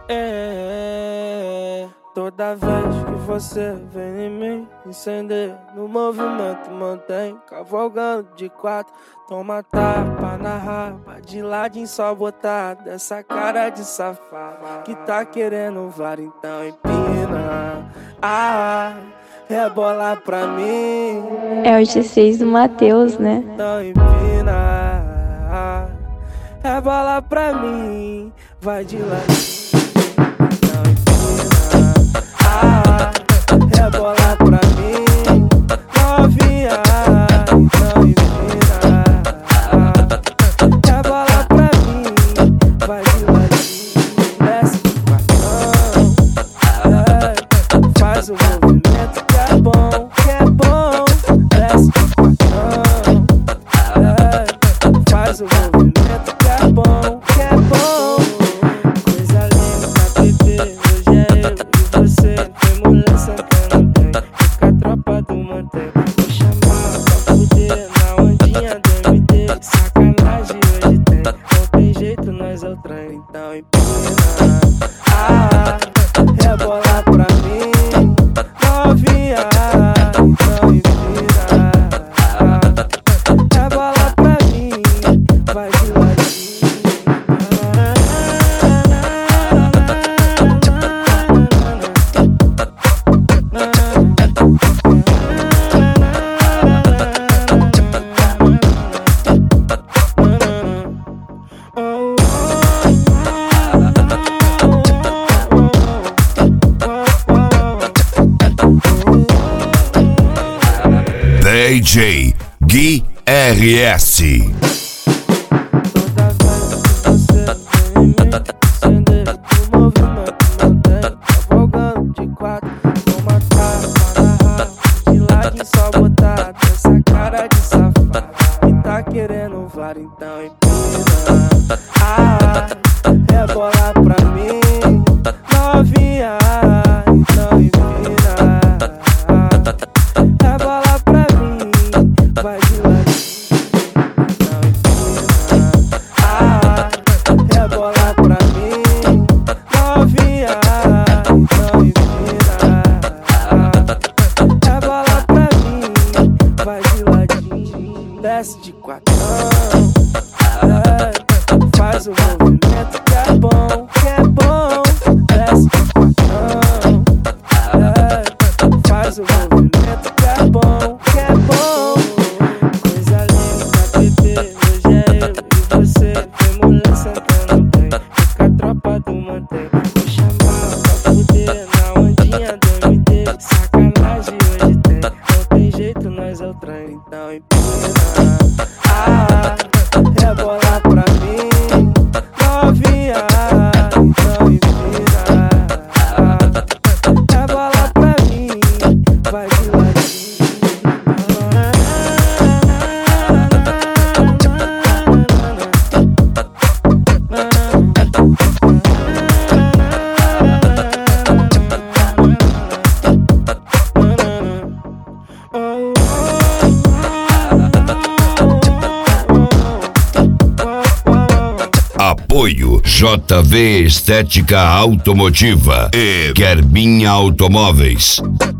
Toda vez que você vem em mim, incender no movimento, mantém cavalgando de quatro. Toma tapa na raba, de ladinho só botar dessa cara de safado que tá querendo VAR, então empina. Rebola pra mim. É o G6 do Matheus, né? Então empina. Rebola pra mim, vai de ladinho. Rebola pra mim, novinha, então empina. Rebola pra mim, vai de ladinho, desce de quattrão, faz o movimento que é bom, desce de quattrão, faz o movimento que é bom, coisa linda, bebê, hoje é eu e você. Tropa do mantém, vou chamar pra fuder na ondinha do MD. Sacanagem hoje tem, não tem jeito, nós é o trem, então empina. Rebola pra mim, novinha, então empina. Rebola pra mim, vai de ladinho. DJ Gui RS. Toda vez que você vem em mim, incender no movimento, mantém cavalgando de quatro. Toma tapa na raba, de ladinho só botar dessa cara de safado que tá querendo VAR, então empina. Rebola pra mim, novinha, então empina. Rebola pra mim, vai de ladinho, então empina. Rebola pra mim, novinha, então empina. Rebola pra mim, vai de ladinho, desce de quattrão, faz o movimento que é bom, desce de quattrão, faz o movimento que é bom, coisa linda, bebê, hoje é eu e você. Tem mulher sentando bem, fica a tropa do mantém. Vou chamar pra fuder na ondinha do MD. Sacanagem hoje tem, não tem jeito, nós é o trem, então empina. Rebola pra mim, novinha, então empina. Rebola pra mim, vai de ladinho. Apoio JV Estética Automotiva e Querbinha Automóveis.